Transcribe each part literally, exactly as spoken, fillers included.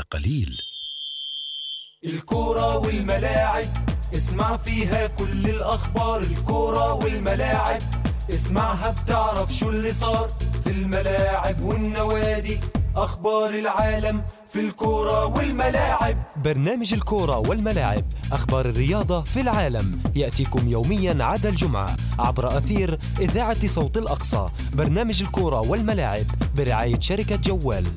قليل. الكرة والملاعب اسمع فيها كل الأخبار. الكرة والملاعب اسمعها بتعرف شو اللي صار في الملاعب والنوادي. أخبار العالم في الكرة والملاعب. برنامج الكرة والملاعب، أخبار الرياضة في العالم، يأتيكم يوميا عدا الجمعة عبر أثير إذاعة صوت الأقصى. برنامج الكرة والملاعب برعاية شركة جوال.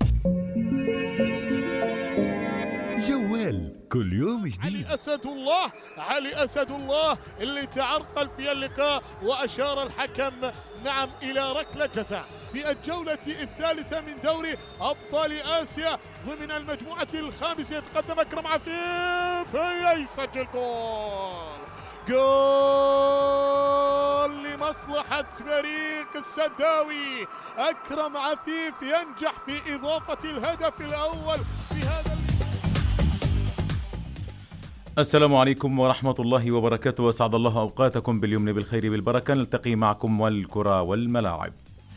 جوال كل يوم جديد. علي أسد الله، علي أسد الله اللي تعرقل في اللقاء وأشار الحكم نعم إلى ركلة جزاء في الجولة الثالثة من دوري أبطال آسيا ضمن المجموعة الخامسة. يتقدم أكرم عفيف يسجل جول، جول لمصلحة فريق السداوي. أكرم عفيف ينجح في إضافة الهدف الأول في هذا. السلام عليكم ورحمة الله وبركاته، وسعد الله أوقاتكم باليمن بالخير بالبركة. نلتقي معكم والكرة والملاعب.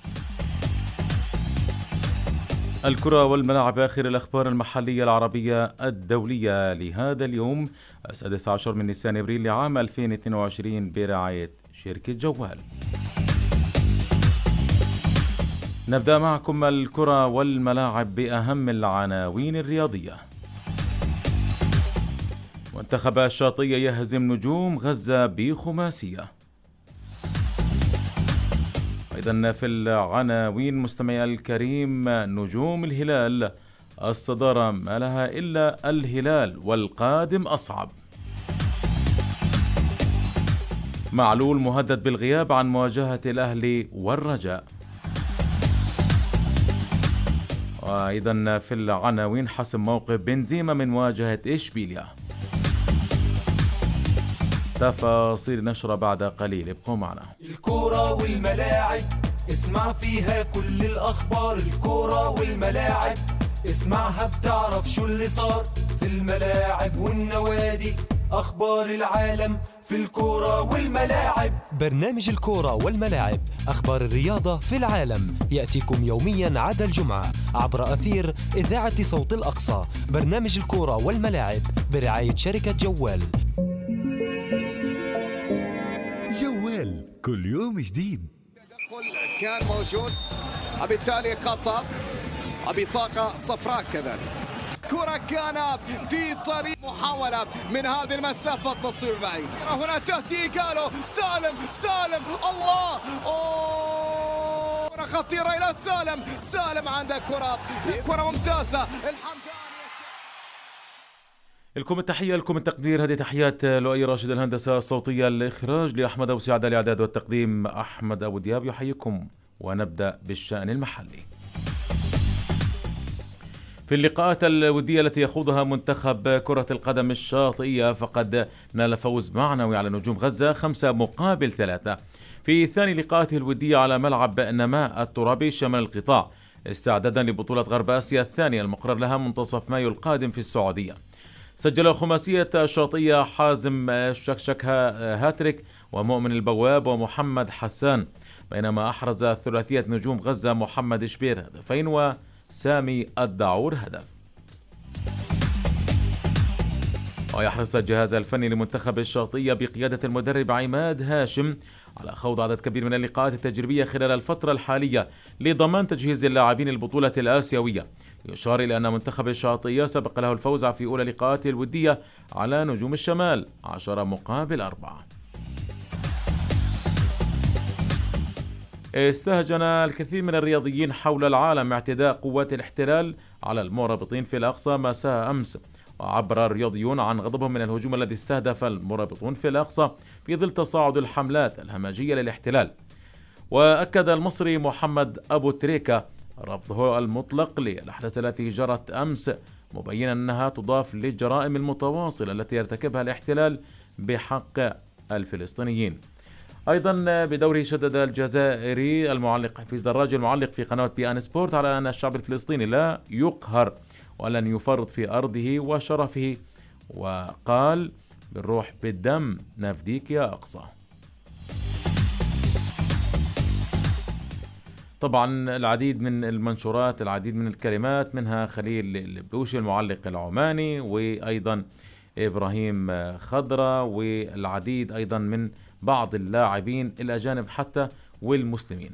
الكرة والملاعب، آخر الأخبار المحلية العربية الدولية لهذا اليوم السادس عشر من نيسان أبريل لعام ألفين واثنين وعشرين برعاية شركة جوال. نبدأ معكم الكرة والملاعب بأهم العناوين الرياضية. منتخب الشاطئية يهزم نجوم غزة بخماسية. أيضا في العناوين مستمعي الكريم، نجوم الهلال الصدارة ما لها إلا الهلال والقادم أصعب. معلول مهدد بالغياب عن مواجهة الأهلي والرجاء. وأيضا في العناوين حسم موقف بنزيما من مواجهة إشبيليا. تفاصيل نشرة بعد قليل، ابقوا معنا. الكرة والملاعب اسمع فيها كل الأخبار. الكرة والملاعب اسمعها بتعرف شو اللي صار في الملاعب والنوادي. أخبار العالم في الكرة والملاعب. برنامج الكرة والملاعب، أخبار الرياضة في العالم، يأتيكم يوميا عدا الجمعة عبر أثير إذاعة صوت الأقصى. برنامج الكرة والملاعب برعاية شركة جوال. جوال كل يوم جديد. تدخل كان موجود، وبالتالي خطأ، وبطاقة صفراء كذا. كرة كانت في طريق محاولة من هذه المسافة التصوير بعيد. هنا تأتي قالوا سالم سالم الله، أوه كرة خطيرة إلى سالم. سالم عنده كرة كرة ممتازة. الحمد لكم التحية، لكم التقدير. هذه تحيات لؤي راشد، الهندسة الصوتية، الإخراج لأحمد أبو سعد، الإعداد والتقديم أحمد أبو دياب. يحييكم ونبدأ بالشأن المحلي. في اللقاءات الودية التي يخوضها منتخب كرة القدم الشاطئية فقد نال فوز معنوي على نجوم غزة خمسة مقابل ثلاثة في ثاني لقاءاته الودية على ملعب نماء الترابي شمال القطاع، استعدادا لبطولة غرب آسيا الثانية المقرر لها منتصف مايو القادم في السعودية. سجل خماسية الشاطئية حازم شكشك هاتريك ومؤمن البواب ومحمد حسان، بينما أحرز ثلاثية نجوم غزة محمد شبير هدفين وسامي الدعور هدف. ويحرص الجهاز الفني لمنتخب الشاطئية بقيادة المدرب عماد هاشم على خوض عدد كبير من اللقاءات التجريبية خلال الفترة الحالية لضمان تجهيز اللاعبين البطولة الآسيوية. يشار إلى أن منتخب الشاطئية سبق له الفوز في أولى لقاءاته الودية على نجوم الشمال عشرة مقابل أربعة. استهجن الكثير من الرياضيين حول العالم اعتداء قوات الاحتلال على المرابطين في الأقصى مساء أمس، وعبر الرياضيون عن غضبهم من الهجوم الذي استهدف المرابطون في الأقصى في ظل تصاعد الحملات الهمجية للاحتلال. وأكد المصري محمد أبو تريكة رفضه المطلق للأحداث التي جرت أمس، مبينا أنها تضاف للجرائم المتواصلة التي يرتكبها الاحتلال بحق الفلسطينيين. أيضا بدوره شدد الجزائري المعلق حفيظ دراج المعلق في قناة بي آن سبورت على أن الشعب الفلسطيني لا يقهر ولن يفرط في أرضه وشرفه، وقال بالروح بالدم نفديك يا أقصى. طبعا العديد من المنشورات، العديد من الكلمات، منها خليل البلوشي المعلق العماني، وأيضا إبراهيم خضرة، والعديد أيضا من بعض اللاعبين الأجانب حتى والمسلمين.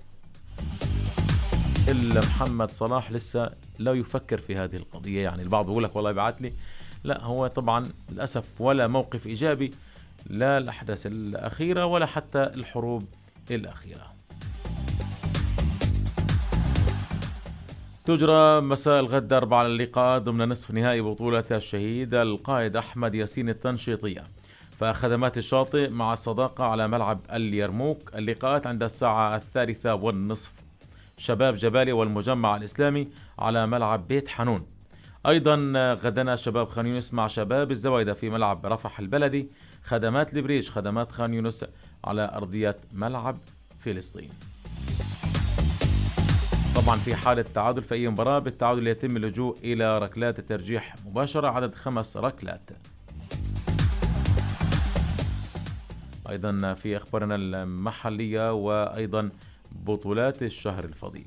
إلا محمد صلاح لسه لا يفكر في هذه القضية. يعني البعض بيقول لك والله بعت لي، لا هو طبعا للأسف ولا موقف إيجابي لا الأحداث الأخيرة ولا حتى الحروب الأخيرة. تجرى مساء الغد أربع اللقاءات ضمن نصف نهائي بطولة الشهيد القائد أحمد ياسين التنشيطية، فخدمات الشاطئ مع الصداقة على ملعب اليرموك. اللقاءات عند الساعة الثالثة والنصف. شباب جبالي والمجمع الإسلامي على ملعب بيت حنون. أيضا غدنا شباب خان يونس مع شباب الزوايدة في ملعب رفح البلدي. خدمات البريج خدمات خان يونس على أرضية ملعب فلسطين. طبعا في حالة تعادل في أي مباراة بالتعادل يتم اللجوء إلى ركلات الترجيح مباشرة، عدد خمس ركلات. أيضا في أخبارنا المحلية وأيضا بطولات الشهر الفضيل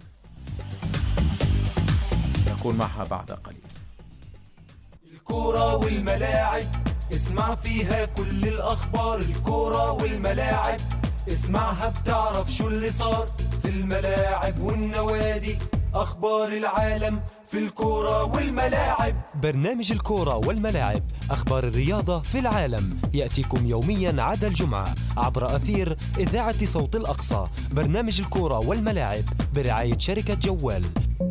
نكون معها بعد قليل. الكورة والملاعب اسمع فيها كل الأخبار. الكورة والملاعب اسمعها بتعرف شو اللي صار في الملاعب والنوادي. أخبار العالم في الكورة والملاعب. برنامج الكورة والملاعب، أخبار الرياضة في العالم، يأتيكم يوميا عدا الجمعة عبر أثير إذاعة صوت الأقصى. برنامج الكورة والملاعب برعاية شركة جوال.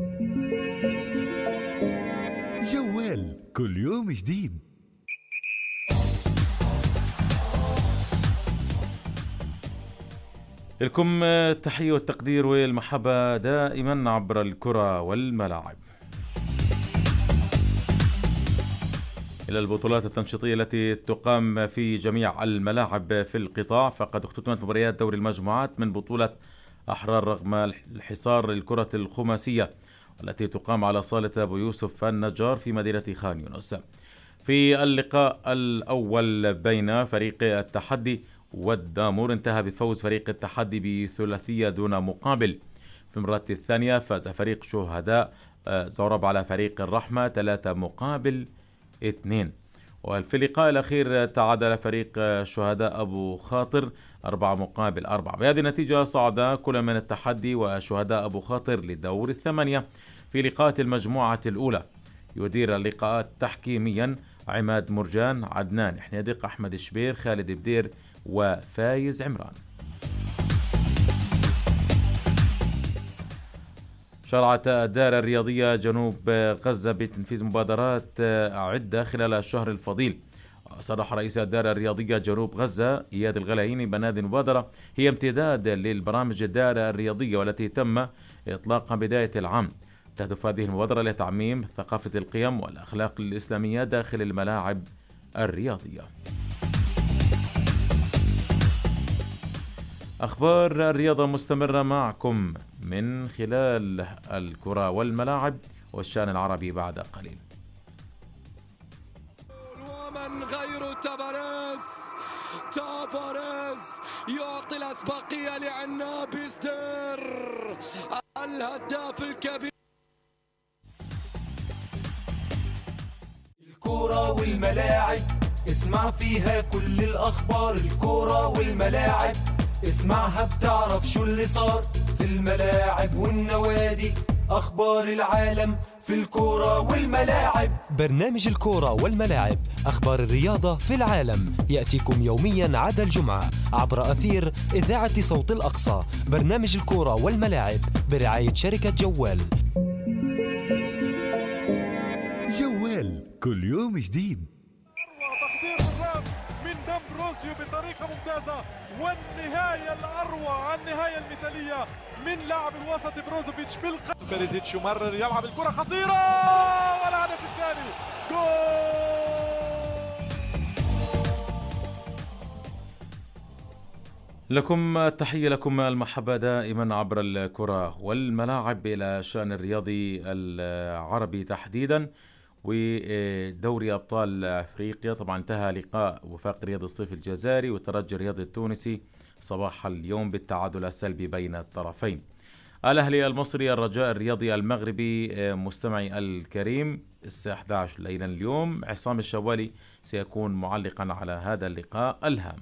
جوال كل يوم جديد. لكم التحية والتقدير والمحبة دائما عبر الكرة والملاعب. إلى البطولات التنشيطية التي تقام في جميع الملاعب في القطاع، فقد اختتمت مباريات دوري المجموعات من بطولة أحرار رغم الحصار الكرة الخماسية التي تقام على صالة أبو يوسف النجار في مدينة خان يونس. في اللقاء الأول بين فريق التحدي والدامور انتهى بفوز فريق التحدي بثلاثية دون مقابل. في المرة الثانية فاز فريق شهداء زورب على فريق الرحمة ثلاثة مقابل اثنين. وفي اللقاء الأخير تعادل فريق شهداء أبو خاطر أربعة مقابل أربعة. بهذه النتيجة صعد كل من التحدي وشهداء أبو خاطر للدور الثمانية في لقاءات المجموعة الأولى. يدير اللقاءات تحكيميا عماد مرجان، عدنان حنيدق، أحمد الشبير، خالد بدير وفايز عمران. شرعت الدائرة الرياضية جنوب غزة بتنفيذ مبادرات عدة خلال الشهر الفضيل. صرح رئيس الدائرة الرياضية جنوب غزة إياد الغلايني بأن هذه المبادرة هي امتداد للبرامج الدائرة الرياضية والتي تم إطلاقها بداية العام. تهدف هذه المبادرة لتعميم ثقافة القيم والأخلاق الإسلامية داخل الملاعب الرياضية. أخبار الرياضة مستمرة معكم من خلال الكرة والملاعب والشأن العربي بعد قليل. ومن غير تباريس تباريس يعطي الأسبقية لعناب ستير الهداف الكبير. الكورة والملاعب اسمع فيها كل الأخبار. الكورة والملاعب اسمعها بتعرف شو اللي صار في الملاعب والنوادي. أخبار العالم في الكورة والملاعب. برنامج الكورة والملاعب، أخبار الرياضة في العالم، يأتيكم يوميا عدا الجمعة عبر أثير إذاعة صوت الأقصى. برنامج الكورة والملاعب برعاية شركة جوال. جوال كل يوم جديد. تخطيط الراس من دامبروسيو بطريقة ممتازة، والنهاية الأروع، النهاية المثالية من لاعب الوسط بروزوفيتش بالقلب. بيريزيتش يمرر يلعب الكرة خطيرة والهدف الثاني جول. لكم التحية، لكم المحبة دائما عبر الكرة والملاعب إلى الشأن الرياضي العربي تحديدا. ودوري أبطال أفريقيا طبعا انتهى لقاء وفاق رياض الصيف الجزائري والترجي الرياضي التونسي صباح اليوم بالتعادل السلبي بين الطرفين. الأهلي المصري الرجاء الرياضي المغربي. مستمعي الكريم الساعة إحدى عشر ليلا اليوم عصام الشوالي سيكون معلقا على هذا اللقاء الهام.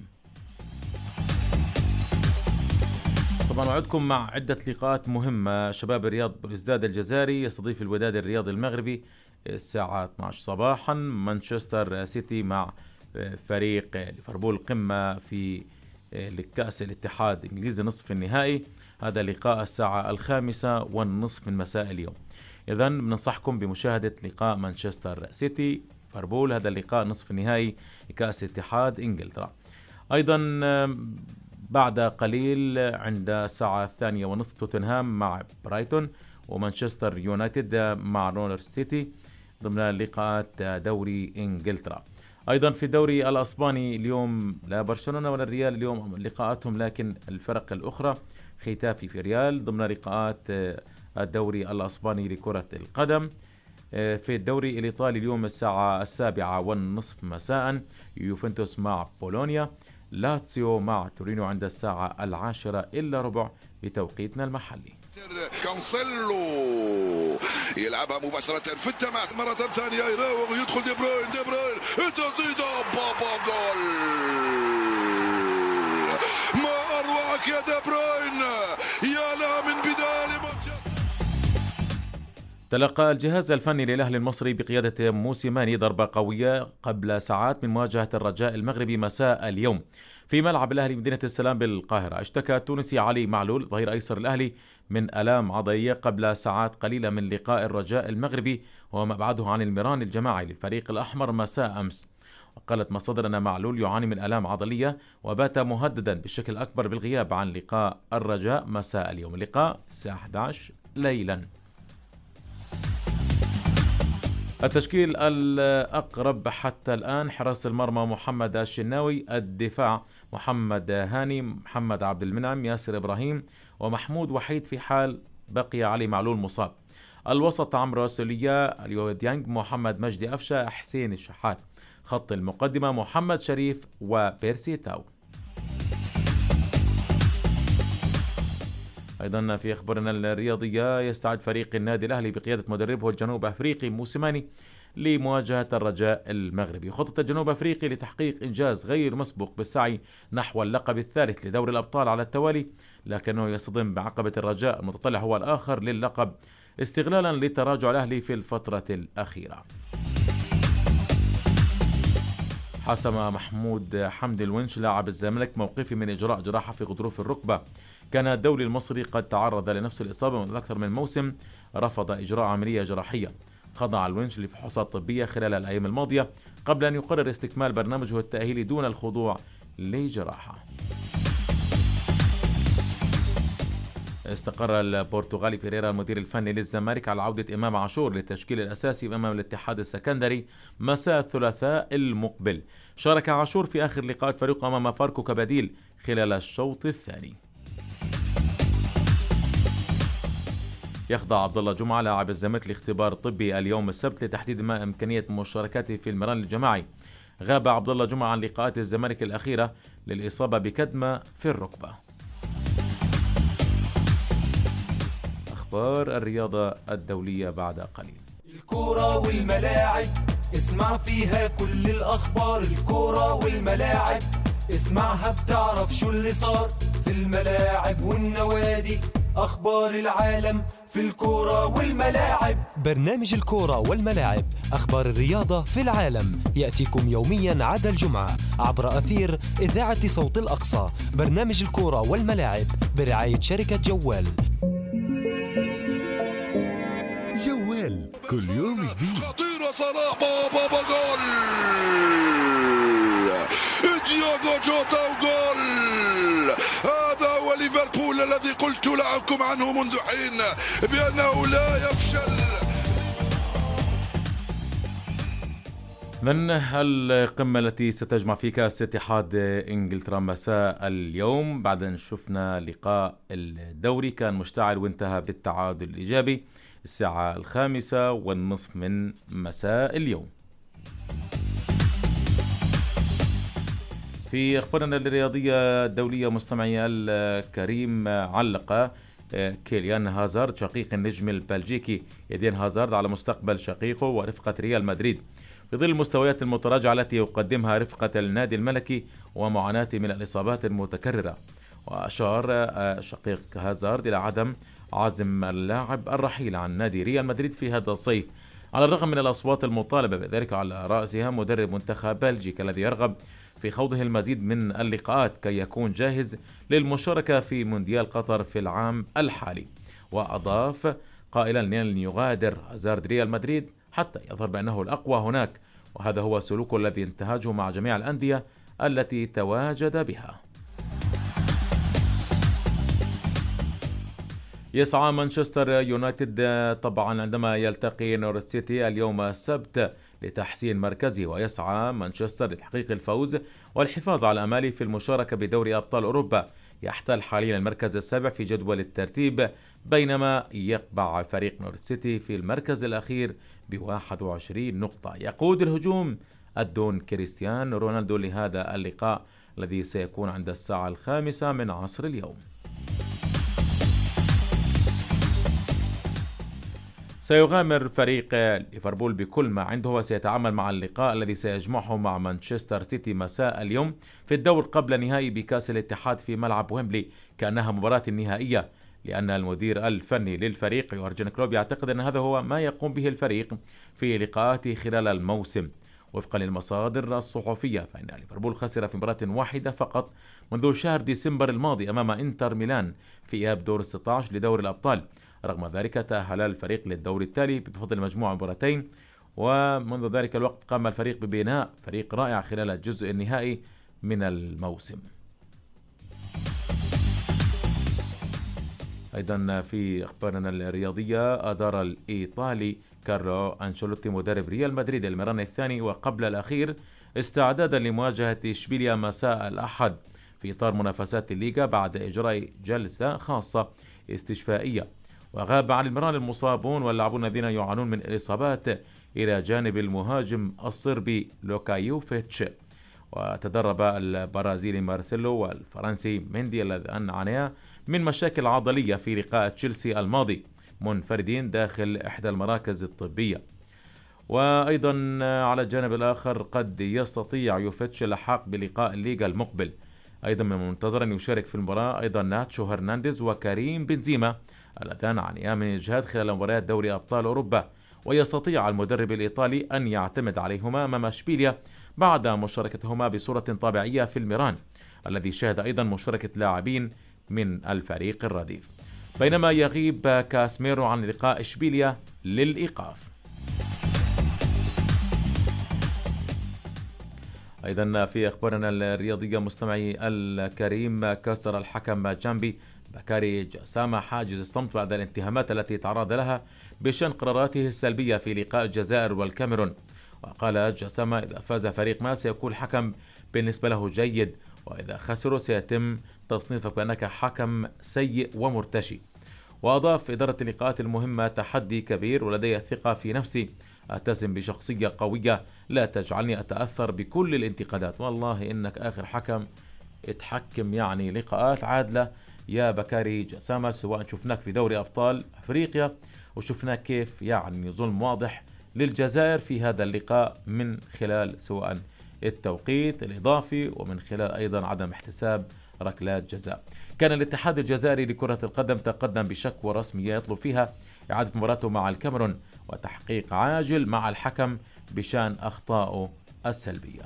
طبعا وعدكم مع عدة لقاءات مهمة. شباب الرياض بلوزداد الجزائري يستضيف الوداد الرياضي المغربي الساعة اثني عشر صباحا. مانشستر سيتي مع فريق ليفربول قمة في لكأس الاتحاد الإنجليزي نصف النهائي. هذا لقاء الساعة الخامسة والنصف من مساء اليوم. إذن بننصحكم بمشاهدة لقاء مانشستر سيتي ليفربول، هذا اللقاء نصف النهائي لكأس اتحاد إنجلترا. أيضا بعد قليل عند الساعة الثانية ونصف توتنهام مع برايتون، ومانشستر يونايتد مع نورث سيتي ضمن لقاءات دوري إنجلترا. أيضا في الدوري الأسباني اليوم لا برشلونة ولا الريال اليوم لقاءاتهم، لكن الفرق الأخرى ختافي في ريال ضمن لقاءات الدوري الأسباني لكرة القدم. في الدوري الإيطالي اليوم الساعة السابعة والنصف مساء يوفنتوس مع بولونيا، لاتسيو مع تورينو عند الساعة العاشرة إلا ربع بتوقيتنا المحلي. كانسيلو يلعبها مباشرة في التماس مرة ثانية، يراوغ يدخل دي بروين، دي بروين تسديدة بابا جول. ما أروعك يا دي بروين، يا لا من بداية مانشستر. تلقى الجهاز الفني للأهلي المصري بقيادة موسيماني ضربة قوية قبل ساعات من مواجهة الرجاء المغربي مساء اليوم في ملعب الأهلي مدينة السلام بالقاهرة. اشتكى التونسي علي معلول ظهير أيسر الأهلي من آلام عضلية قبل ساعات قليلة من لقاء الرجاء المغربي وهو مبعده عن المران الجماعي للفريق الأحمر مساء أمس. وقالت مصادر أن معلول يعاني من آلام عضلية وبات مهددا بشكل أكبر بالغياب عن لقاء الرجاء مساء اليوم. اللقاء الساعة إحدى عشر ليلا. التشكيل الأقرب حتى الآن: حراس المرمى محمد الشناوي، الدفاع محمد هاني، محمد عبد المنعم، ياسر إبراهيم ومحمود وحيد في حال بقي علي معلول مصاب. الوسط عمرو سوليا، اليو ديانج، محمد مجدي أفشة، حسين الشحات. خط المقدمة محمد شريف وبيرسي تاو. أيضا في أخبارنا الرياضية، يستعد فريق النادي الأهلي بقيادة مدربه الجنوب أفريقي موسيماني لمواجهة الرجاء المغربي. خطة الجنوب أفريقي لتحقيق إنجاز غير مسبوق بالسعي نحو اللقب الثالث لدوري الأبطال على التوالي، لكنه يصطدم بعقبة الرجاء المتطلع هو الآخر للقب استغلالا لتراجع الأهلي في الفترة الأخيرة. حسم محمود حمد الونش لاعب الزمالك موقفه من إجراء جراحة في غضروف الركبة. كان الدولي المصري قد تعرض لنفس الإصابة من أكثر من موسم، رفض إجراء عملية جراحية. خضع الونش لفحوصات طبية خلال الأيام الماضية قبل أن يقرر استكمال برنامجه التأهيلي دون الخضوع لجراحة. استقر البرتغالي بيريرا المدير الفني للزمالك على عودة إمام عاشور للتشكيل الأساسي أمام الاتحاد السكندري مساء الثلاثاء المقبل. شارك عاشور في آخر لقاءات فريقه أمام فاركو كبديل خلال الشوط الثاني. يخضع عبد الله جمعة لاعب الزمالك لاختبار طبي اليوم السبت لتحديد ما إمكانية مشاركته في المران الجماعي. غاب عبد الله جمعة عن لقاءات الزمالك الأخيرة للإصابة بكدمة في الركبة. أخبار الرياضة الدولية بعد قليل. الكرة والملاعب اسمع فيها كل الأخبار. الكرة والملاعب اسمعها بتعرف شو اللي صار في الملاعب والنوادي. أخبار العالم في الكرة والملاعب. برنامج الكرة والملاعب، أخبار الرياضة في العالم، يأتيكم يوميا عدا الجمعة عبر أثير إذاعة صوت الأقصى. برنامج الكرة والملاعب برعاية شركة جوال. جوال كل يوم جديد. خطيرة صلاح، بابا بابا جول. دياغو جوتا وجول. هذا هو ليفربول الذي قلت لكم عنه منذ حين بأنه لا يفشل. من القمة التي ستجمع في كأس اتحاد إنجلترا مساء اليوم، بعد أن شفنا لقاء الدوري كان مشتعل وانتهى بالتعادل الإيجابي الساعة الخامسة والنصف من مساء اليوم. في أخبارنا الرياضية الدولية مستمعي الكريم، علق كيليان هازارد شقيق النجم البلجيكي إيدين هازارد على مستقبل شقيقه ورفقة ريال مدريد في ظل المستويات المتراجعة التي يقدمها رفقة النادي الملكي ومعاناته من الإصابات المتكررة. وأشار شقيق هازارد إلى عدم عزم اللاعب الرحيل عن نادي ريال مدريد في هذا الصيف على الرغم من الأصوات المطالبة بذلك، على رأسها مدرب منتخب بلجيكا الذي يرغب في خوضه المزيد من اللقاءات كي يكون جاهز للمشاركة في مونديال قطر في العام الحالي. وأضاف قائلا لن يغادر هازارد ريال مدريد حتى يظهر بأنه الأقوى هناك، وهذا هو سلوكه الذي انتهجه مع جميع الأندية التي تواجد بها. يسعى مانشستر يونايتد طبعا عندما يلتقي نورث سيتي اليوم السبت لتحسين مركزه، ويسعى مانشستر لتحقيق الفوز والحفاظ على أماله في المشاركة بدوري أبطال أوروبا. يحتل حاليا المركز السابع في جدول الترتيب، بينما يقبع فريق نورث سيتي في المركز الأخير بواحد وعشرين نقطة. يقود الهجوم الدون كريستيانو رونالدو لهذا اللقاء الذي سيكون عند الساعة الخامسة من عصر اليوم. سيغامر فريق ليفربول بكل ما عنده وسيتعامل مع اللقاء الذي سيجمعه مع مانشستر سيتي مساء اليوم في الدور قبل نهائي بكأس الاتحاد في ملعب ويمبلي كأنها مباراة نهائية، لأن المدير الفني للفريق يورجن كلوب يعتقد أن هذا هو ما يقوم به الفريق في لقاءاته خلال الموسم. وفقا للمصادر الصحفية فإن ليفربول خسر في مباراة واحدة فقط منذ شهر ديسمبر الماضي أمام إنتر ميلان في إياب دور ستة عشر لدوري الأبطال. رغم ذلك تأهل الفريق للدور التالي بفضل مجموعة مباراتين، ومنذ ذلك الوقت قام الفريق ببناء فريق رائع خلال الجزء النهائي من الموسم. أيضا في أخبارنا الرياضية، أدار الإيطالي كارلو أنشيلوتي مدرب ريال مدريد المران الثاني وقبل الأخير استعدادا لمواجهة إشبيليا مساء الأحد في إطار منافسات الليغا بعد إجراء جلسة خاصة استشفائية. وغاب عن المران المصابون واللاعبون الذين يعانون من الإصابات إلى جانب المهاجم الصربي لوكا يوفيتش. وتدرب البرازيلي مارسيلو والفرنسي ميندي الذين عانيا من مشاكل عضلية في لقاء تشيلسي الماضي منفردين داخل إحدى المراكز الطبية. وأيضا على الجانب الآخر قد يستطيع يوفيتش اللحاق بلقاء الليغا المقبل. أيضا من المنتظر أن يشارك في المباراة أيضا ناتشو هرنانديز وكريم بنزيما اللذان عانيا من إجهاد خلال مباريات دوري أبطال أوروبا، ويستطيع المدرب الإيطالي أن يعتمد عليهما أمام إشبيليا بعد مشاركتهما بصورة طبيعية في الميران الذي شهد أيضا مشاركة لاعبين من الفريق الرديف، بينما يغيب كاسميرو عن لقاء إشبيليا للإيقاف. أيضا في أخبارنا الرياضية مستمعي الكريم، كسر الحكم جامبي بكاري جسامة حاجز الصمت بعد الاتهامات التي تعرض لها بشأن قراراته السلبية في لقاء الجزائر والكاميرون. وقال جسامة إذا فاز فريق ما سيكون الحكم بالنسبة له جيد، وإذا خسروا سيتم تصنيفك بأنك حكم سيء ومرتشي. وأضاف إدارة اللقاءات المهمة تحدي كبير ولدي الثقة في نفسي، أتسم بشخصية قوية لا تجعلني أتأثر بكل الانتقادات. والله إنك آخر حكم اتحكم يعني لقاءات عادلة يا بكاري جسامة، سواء شفناك في دوري أبطال أفريقيا وشفناك كيف يعني ظلم واضح للجزائر في هذا اللقاء من خلال سواء التوقيت الإضافي ومن خلال أيضا عدم احتساب ركلات جزاء. كان الاتحاد الجزائري لكرة القدم تقدم بشكوى رسمية يطلب فيها إعادة مباراته مع الكاميرون وتحقيق عاجل مع الحكم بشأن أخطائه السلبية.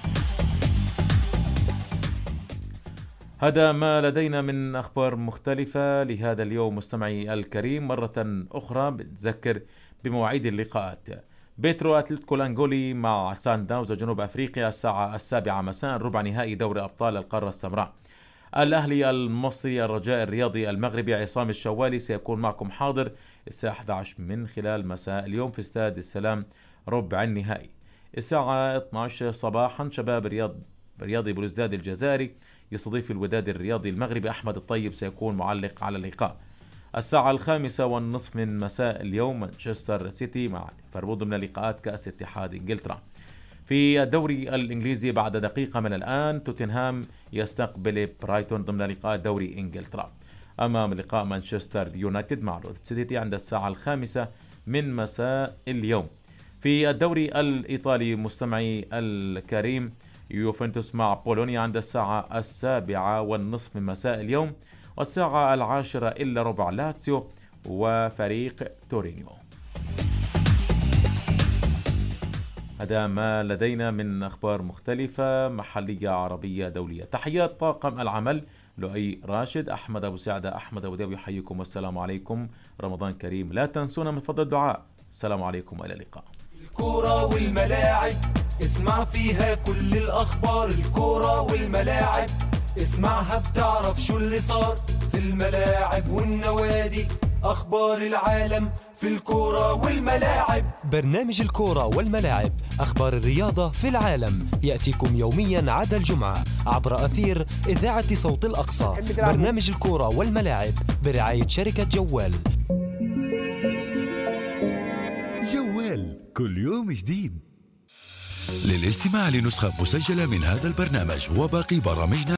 هذا ما لدينا من أخبار مختلفة لهذا اليوم مستمعي الكريم. مرة أخرى بتذكر بمواعيد اللقاءات: بيترو أتلتيكو الأنغولي مع سان داونز جنوب أفريقيا الساعة السابعة مساء ربع نهائي دوري أبطال القارة السمراء. الأهلي المصري الرجاء الرياضي المغربي عصام الشوالي سيكون معكم حاضر الساعة إحدى عشر من خلال مساء اليوم في استاد السلام ربع النهائي. الساعة اثنتي عشرة صباحا شباب رياض رياضي بلوزداد الجزائري يستضيف الوداد الرياضي المغربي أحمد الطيب سيكون معلق على اللقاء. الساعة الخامسة والنصف من مساء اليوم مانشستر سيتي مع ليفربول ضمن لقاءات كأس اتحاد إنجلترا. في الدوري الإنجليزي بعد دقيقة من الآن توتنهام يستقبل برايتون ضمن لقاء دوري إنجلترا. أمام لقاء مانشستر يونايتد مع لوث سيتي عند الساعة الخامسة من مساء اليوم. في الدوري الإيطالي مستمعي الكريم، يوفنتوس مع بولونيا عند الساعة السابعة والنصف من مساء اليوم، والساعة العاشرة إلا ربع لاتسيو وفريق تورينيو. هذا ما لدينا من أخبار مختلفة محلية عربية دولية. تحيات طاقم العمل لؤي راشد، أحمد أبو سعدة، أحمد أبو داوي، يحييكم والسلام عليكم، رمضان كريم. لا تنسونا من فضل الدعاء. السلام عليكم وإلى اللقاء. الكرة والملاعب اسمع فيها كل الأخبار، الكرة والملاعب اسمعها بتعرف شو اللي صار في الملاعب والنوادي، أخبار العالم في الكرة والملاعب. برنامج الكرة والملاعب، أخبار الرياضة في العالم، يأتيكم يوميا عدا الجمعة عبر أثير إذاعة صوت الأقصى. برنامج الكرة والملاعب برعاية شركة جوال. جوال كل يوم جديد. للاستماع لنسخة مسجلة من هذا البرنامج وباقي برامجنا